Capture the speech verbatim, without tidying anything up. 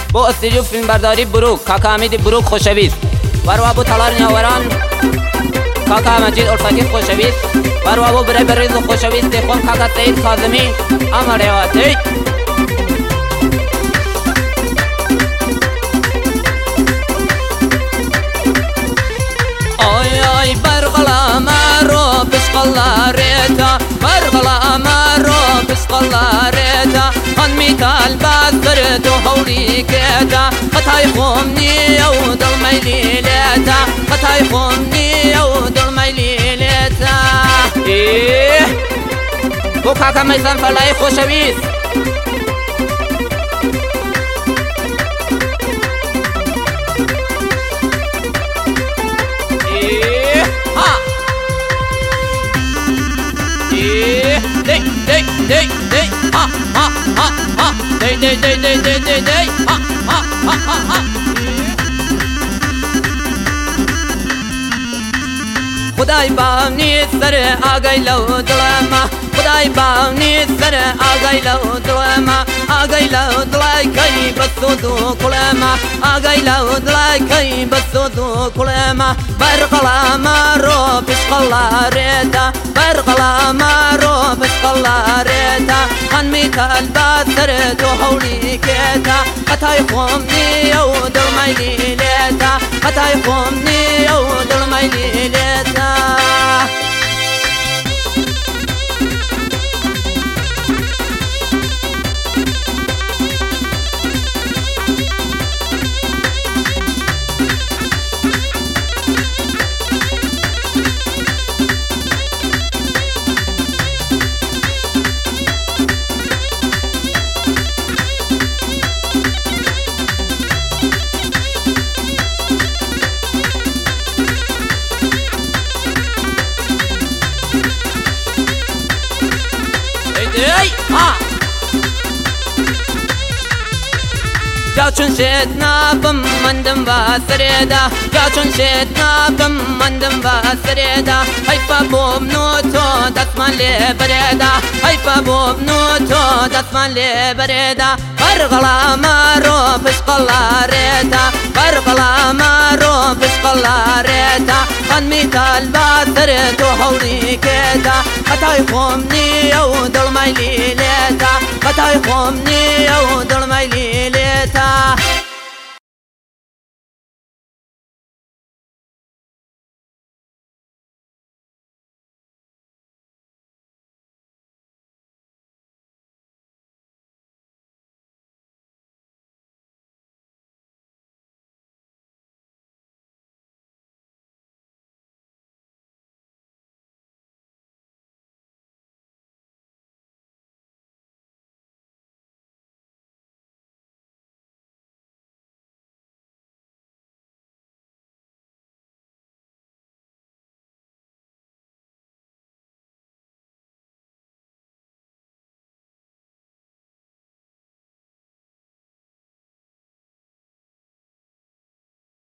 بو استودیو فیلم برداری بروک کاکا حمید بروک خوشویست وروا بو تالار نیاوران کاکا مجید الفتی خوشویست وروا بو برای بریز خوشویست خون کاکا سید کاظمی امریواتی آی آی برغلا مرو بسقلا ریتا برغلا مرو بسقلا ریتا خان میتال بازر تو هولی کتا خطای خومنی او دل میلی لیتا خطای خومنی او دل میلی لیتا ایه بو کاکا میزن فلای خوشویست Day, day, day, day, ha, ha, ha, ha. Day, day, day, day, day, day, day, ha, ha, ha, ha, ha. خدای باونی سر آگای لو دلما خدای باونی سر آگای لو دلما آگای لو دلای کی بسودو کلما آگای لو دلای کی بسودو کلما برقلا مارو بسقلا ریتا برقلا مارو بسقلا ریتا خان میتال باسر دو هولی کتا خطای خومنی او دل میلی لیتا خطای خومنی او دل میلی لیتا جا چون شد نابم مندم و سریدا جا چون شد نابم مندم و سریدا حیفا بوم نو تو دستمان لی بریدا حیفا بوم نو تو دستمان لی بریدا برغلا مارو بسقلا ریدا برغلا مارو بسقلا ریدا خان میتال باسر تو هولی کتا خطای خومنی او دل میلی لیتا خطای خومنی او دل میلی لیتا